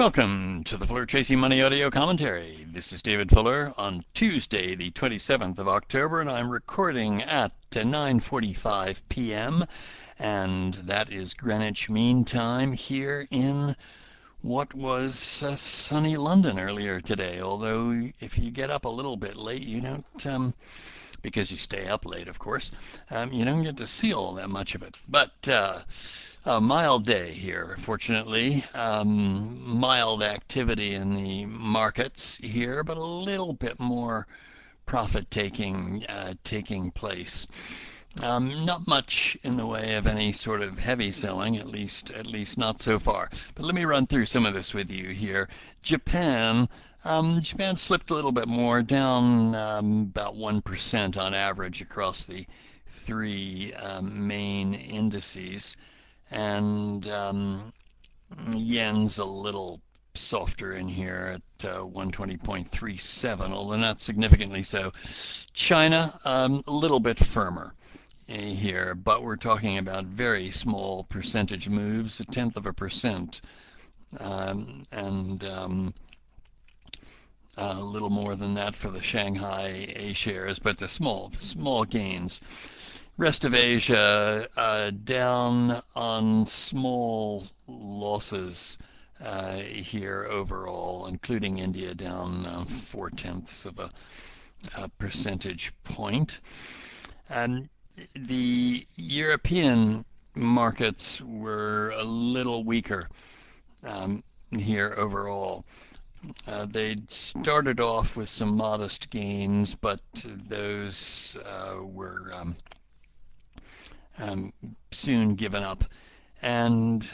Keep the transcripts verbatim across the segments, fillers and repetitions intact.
Welcome to the Fuller Tracy Money Audio Commentary. This is David Fuller on Tuesday, the twenty-seventh of October, and I'm recording at nine forty-five p m and that is Greenwich Mean Time here in what was uh, sunny London earlier today. Although if you get up a little bit late, you don't, um, because you stay up late, of course, um, you don't get to see all that much of it. But uh, a mild day here, fortunately. Um, mild activity in the markets here, but a little bit more profit taking uh, taking place. Um, not much in the way of any sort of heavy selling, at least at least not so far. But let me run through some of this with you here. Japan. Um, Japan slipped a little bit more, down um, about one percent on average across the three um, main indices. And um, yen's a little softer in here at uh, one twenty point three seven, although not significantly so. China, um, a little bit firmer here, but we're talking about very small percentage moves, a tenth of a percent, um, and um, a little more than that for the Shanghai A shares, but the small small gains. Rest of Asia uh, down on small losses uh, here overall, including India down uh, four tenths of a, a percentage point. And the European markets were a little weaker um, here overall. Uh, they'd started off with some modest gains, but those uh, were um, um, soon given up. And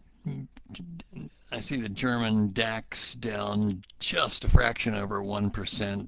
I see the German DAX down just a fraction over one percent.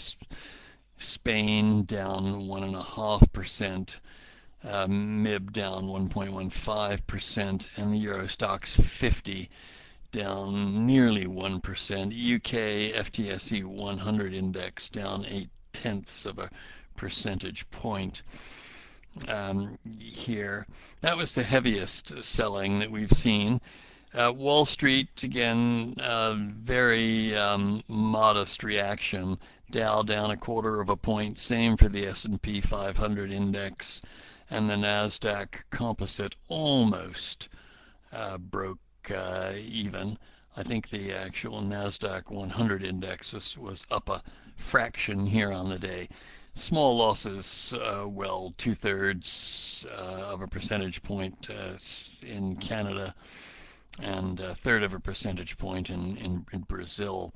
Spain down one point five percent. Uh, M I B down one point one five percent. And the Euro Stoxx fifty down nearly one percent. U K F T S E one hundred index down eight tenths of a percentage point. Um, here. That was the heaviest selling that we've seen. Uh, Wall Street, again, uh, very um, modest reaction. Dow down a quarter of a point, same for the S and P five hundred index, and the NASDAQ composite almost uh, broke uh, even. I think the actual NASDAQ one hundred index was, was up a fraction here on the day. Small losses, uh, well, two-thirds uh, of a percentage point uh, in Canada and a third of a percentage point in, in, in Brazil.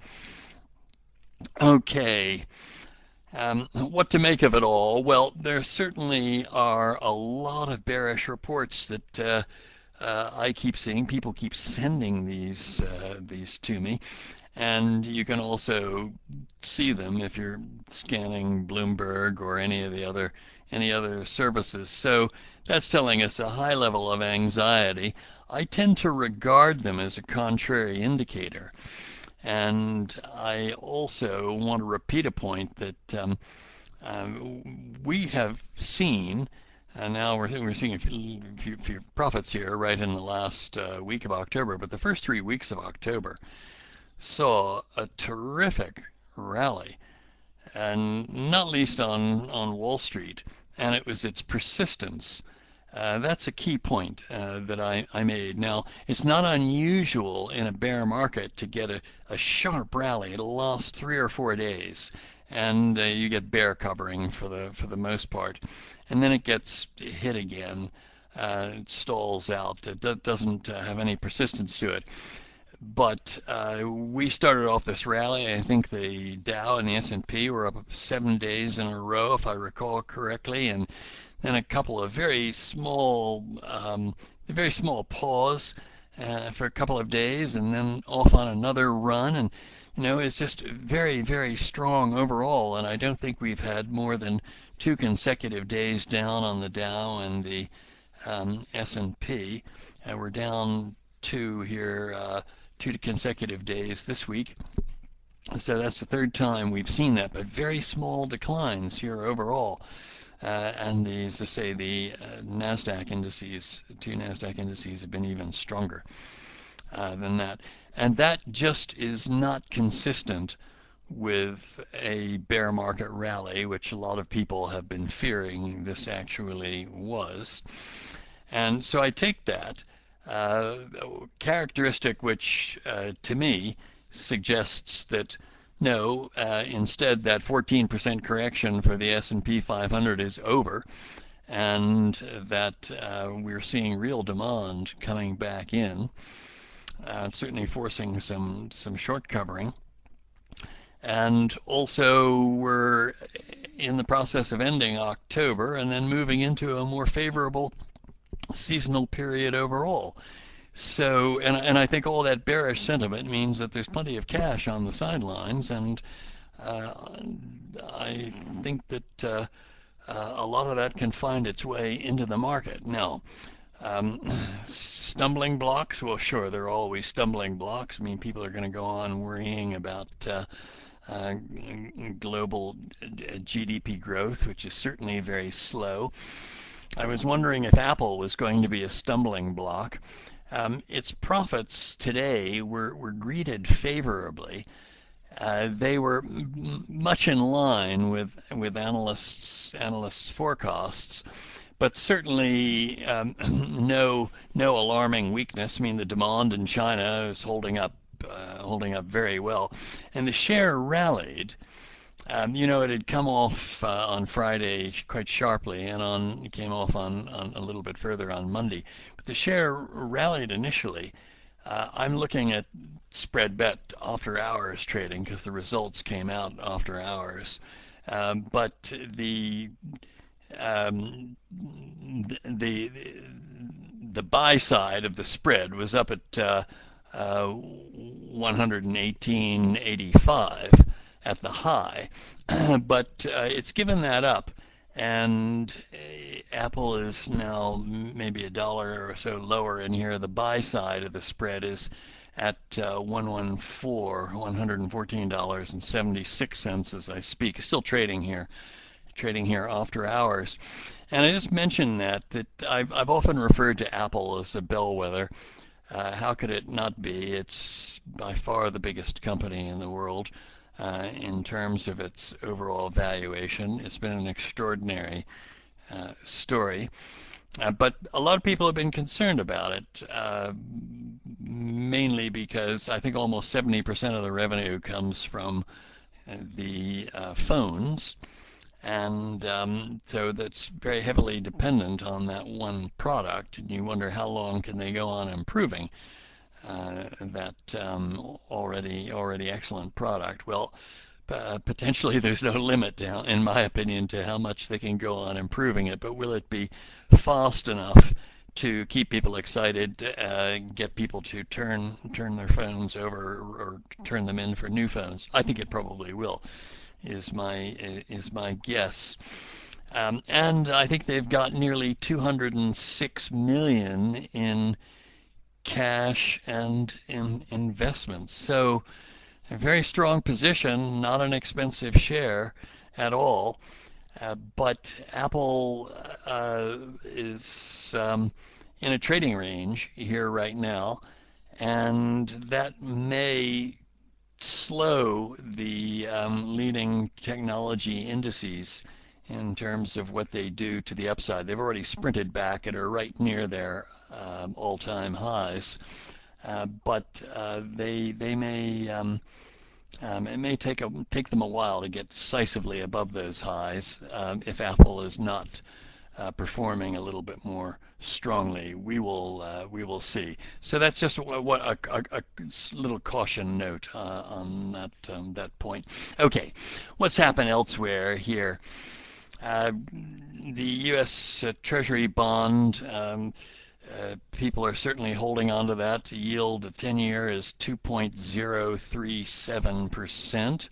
Okay, um, what to make of it all? Well, there certainly are a lot of bearish reports that uh, uh, I keep seeing. People keep sending these uh, these to me. And you can also see them if you're scanning Bloomberg or any of the other any other services. So that's telling us a high level of anxiety. I tend to regard them as a contrary indicator. And I also want to repeat a point that um, um, we have seen, and now we're, we're seeing a few, few, few profits here right in the last uh, week of October, but the first three weeks of October saw a terrific rally, and not least on, on Wall Street, and it was its persistence. Uh, that's a key point uh, that I, I made. Now, it's not unusual in a bear market to get a, a sharp rally. It'll last three or four days, and uh, you get bear covering for the for the most part, and then it gets hit again. Uh, it stalls out. It do, doesn't uh, have any persistence to it. But uh, we started off this rally. I think the Dow and the S and P were up seven days in a row, if I recall correctly, and then a couple of very small, um, very small pause uh, for a couple of days, and then off on another run. And you know, it's just very, very strong overall. And I don't think we've had more than two consecutive days down on the Dow and the um, S and P. Uh, we're down two here. Uh, two consecutive days this week. So that's the third time we've seen that, but very small declines here overall. Uh, and the, as I say, the uh, NASDAQ indices, two NASDAQ indices have been even stronger. uh, than that. And that just is not consistent with a bear market rally, which a lot of people have been fearing this actually was. And so I take that uh, characteristic, which uh, to me suggests that no, uh, instead that fourteen percent correction for the S and P five hundred is over, and that uh, we're seeing real demand coming back in, uh, certainly forcing some some short covering. And also, we're in the process of ending October and then moving into a more favorable seasonal period overall. So, and, and I think all that bearish sentiment means that there's plenty of cash on the sidelines, and uh, I think that uh, uh, a lot of that can find its way into the market. Now, um, stumbling blocks, well, sure, there are always stumbling blocks. I mean, people are going to go on worrying about uh, uh, global G D P growth, which is certainly very slow. I was wondering if Apple was going to be a stumbling block. Um, its profits today were, were greeted favorably. Uh, they were m- much in line with with analysts analysts' forecasts, but certainly um, no no alarming weakness. I mean, the demand in China is holding up uh, holding up very well, and the share rallied. Um, you know, it had come off uh, on Friday quite sharply, and on it came off on, on a little bit further on Monday. But the share rallied initially. Uh, I'm looking at spread bet after hours trading because the results came out after hours. Um, but the, um, the the the buy side of the spread was up at uh, uh, one eighteen eighty-five at the high, but uh, it's given that up, and uh, Apple is now maybe a dollar or so lower in here. The buy side of the spread is at uh, one fourteen, one hundred fourteen dollars and seventy-six cents as I speak. Still trading here, trading here after hours. And I just mentioned that that I've I've often referred to Apple as a bellwether. Uh, how could it not be? It's by far the biggest company in the world. Uh, in terms of its overall valuation, it's been an extraordinary uh, story. Uh, but a lot of people have been concerned about it, uh, mainly because I think almost seventy percent of the revenue comes from uh, the uh, phones, and um, so that's very heavily dependent on that one product, and you wonder how long can they go on improving uh, that um, already already excellent product. Well, uh, potentially there's no limit, to, in my opinion, to how much they can go on improving it, but will it be fast enough to keep people excited, uh, get people to turn turn their phones over or turn them in for new phones? I think it probably will, is my is my guess. Um, and I think they've got nearly two hundred six million in cash and in investments. So a very strong position, not an expensive share at all. Uh, but Apple uh, is um, in a trading range here right now, and that may slow the um, leading technology indices in terms of what they do to the upside. They've already sprinted back and are right near their um, all-time highs, uh, but uh, they they may um, um, it may take a, take them a while to get decisively above those highs um, if Apple is not uh, performing a little bit more strongly. We will uh, we will see. So that's just what, what a, a, a little caution note uh, on that um, that point. Okay, what's happened elsewhere here? Uh, the U S uh, Treasury bond. Um, uh, people are certainly holding on to that. The yield, the ten-year is two point zero three seven percent,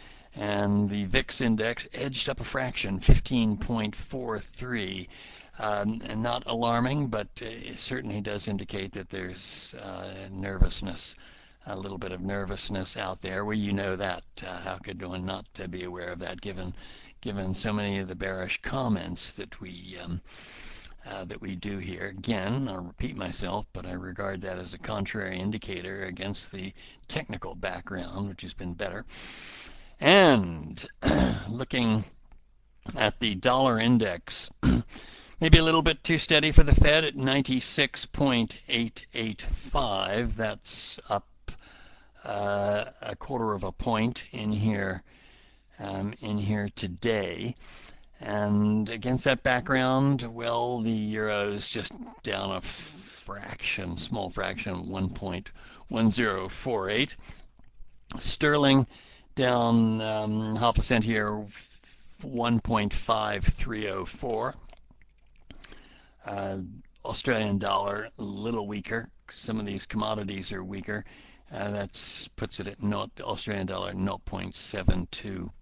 and the V I X index edged up a fraction, fifteen point four three. Um, and not alarming, but it certainly does indicate that there's uh, nervousness, a little bit of nervousness out there. Well, you know that. Uh, how could one not uh, be aware of that, given given so many of the bearish comments that we um, uh, that we do here. Again, I'll repeat myself, but I regard that as a contrary indicator against the technical background, which has been better. And looking at the dollar index, maybe a little bit too steady for the Fed at ninety-six point eight eight five. That's up uh, a quarter of a point in here um, in here today. And against that background, well, the euro is just down a fraction, small fraction, one point one zero four eight. Sterling down um, half a cent here, one point five three zero four. Uh, Australian dollar a little weaker. Some of these commodities are weaker. Uh, that puts it at not Australian dollar zero point seven two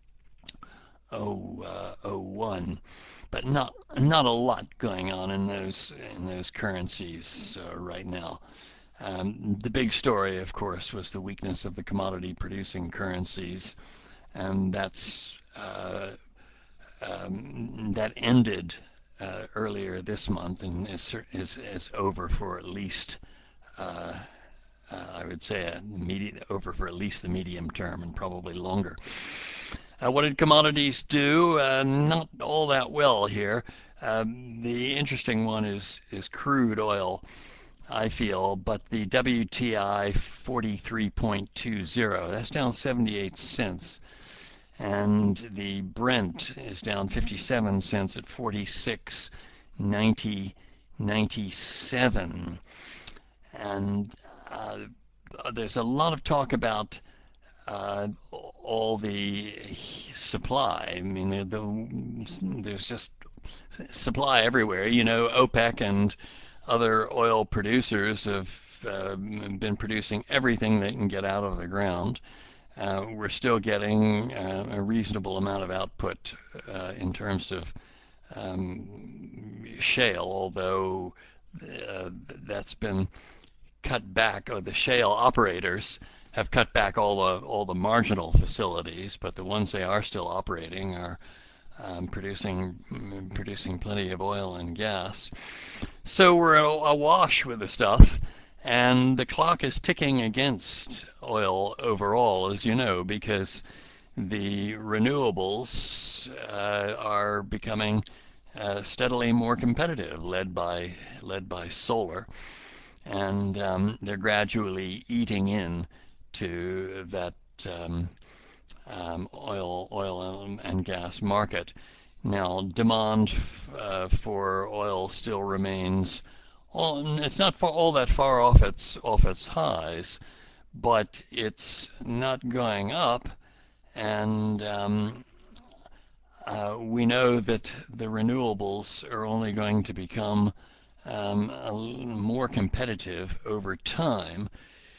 zero one, but not not a lot going on in those in those currencies uh, right now. Um, the big story, of course, was the weakness of the commodity-producing currencies, and that's uh, um, that ended uh, earlier this month and is, is is over for at least uh, uh, I would say a immediate, over for at least the medium term and probably longer. Uh, what did commodities do? Uh, not all that well here. Um, the interesting one is is crude oil, I feel, but the W T I forty-three point two zero, that's down seventy-eight cents. And the Brent is down fifty-seven cents at forty-six ninety ninety-seven. And uh, there's a lot of talk about uh, all the supply. I mean, the, the, there's just supply everywhere. You know, OPEC and other oil producers have uh, been producing everything they can get out of the ground. Uh, we're still getting uh, a reasonable amount of output uh, in terms of um, shale, although uh, that's been cut back, or the shale operators have cut back all the all the marginal facilities, but the ones they are still operating are um, producing producing plenty of oil and gas. So we're awash with the stuff, and the clock is ticking against oil overall, as you know, because the renewables uh, are becoming uh, steadily more competitive, led by led by solar, and um, they're gradually eating in to that um, um, oil oil and gas market. Now, demand uh, for oil still remains. All, it's not far, all that far off its off its highs, but it's not going up, and um, uh, we know that the renewables are only going to become um, a more competitive over time.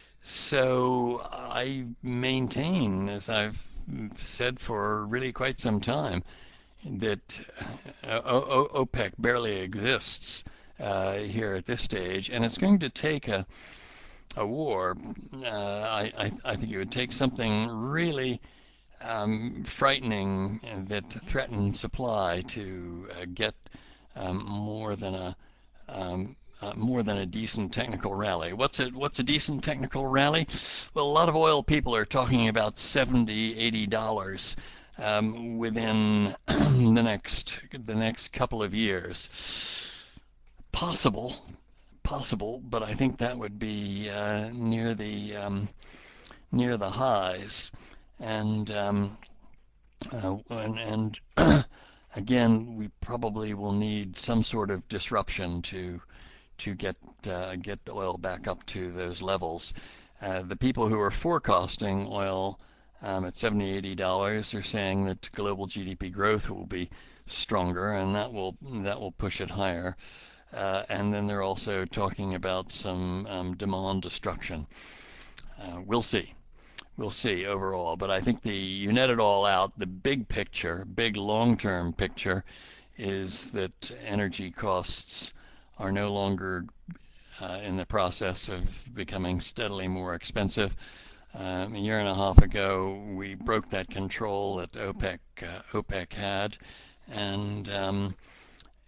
So I maintain, as I've said for really quite some time, that uh, OPEC barely exists uh, here at this stage, and it's going to take a, a war. Uh, I, I, I think it would take something really um, frightening that threatens supply to uh, get um, more than a um, uh, more than a decent technical rally. What's a what's a decent technical rally? Well, a lot of oil people are talking about seventy, eighty dollars um, within the next the next couple of years. Possible, possible, but I think that would be uh, near the um, near the highs, and um, uh, and, and again, we probably will need some sort of disruption to to get uh, get oil back up to those levels. Uh, the people who are forecasting oil um, at seventy, eighty dollars are saying that global G D P growth will be stronger, and that will that will push it higher. Uh, and then they're also talking about some um, demand destruction. Uh, we'll see. We'll see overall, but I think the you net it all out. The big picture, big long-term picture, is that energy costs are no longer uh, in the process of becoming steadily more expensive. Um, a year and a half ago, we broke that control that OPEC uh, OPEC had, and um,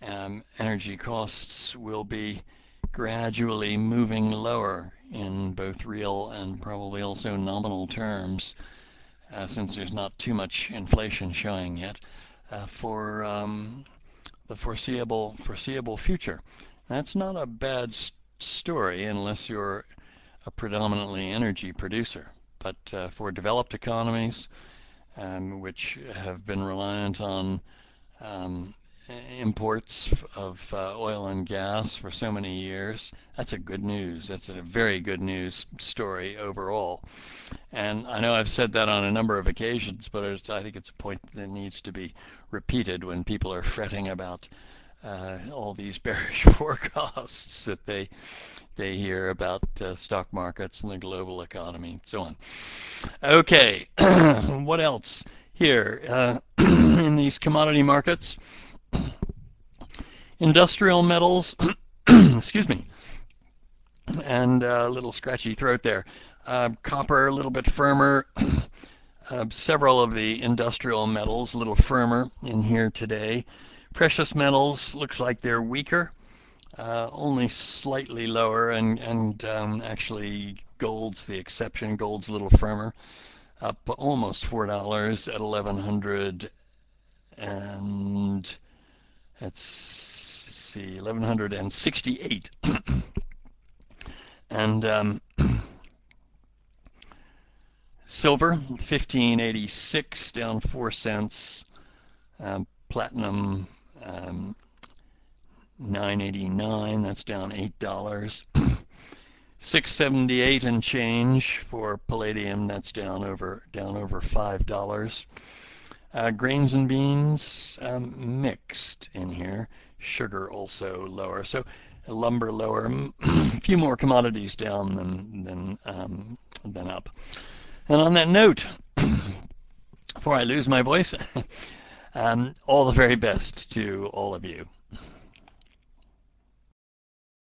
um, energy costs will be gradually moving lower in both real and probably also nominal terms, uh, since there's not too much inflation showing yet, uh, for um, the foreseeable foreseeable future. That's not a bad story unless you're a predominantly energy producer. But uh, for developed economies, um, which have been reliant on um, imports of uh, oil and gas for so many years, that's a good news. That's a very good news story overall. And I know I've said that on a number of occasions, but it's, I think it's a point that needs to be repeated when people are fretting about uh, all these bearish forecasts that they they hear about uh, stock markets and the global economy and so on. Okay, what else here uh, in these commodity markets? Industrial metals, excuse me, and a uh, little scratchy throat there. Uh, copper a little bit firmer. Uh, several of the industrial metals a little firmer in here today. Precious metals looks like they're weaker, uh, only slightly lower, and and um, actually gold's the exception. Gold's a little firmer, up almost four dollars at eleven hundred, and let's see, eleven hundred and sixty-eight, and um, silver fifteen eighty-six, down four cents. Um, platinum um, nine eighty-nine, that's down eight dollars. six seventy-eight and change for palladium, that's down over down over five dollars. Uh, grains and beans um, mixed in here. Sugar also lower. So lumber lower. A few more commodities down than than um, than up. And on that note, before I lose my voice, um, all the very best to all of you.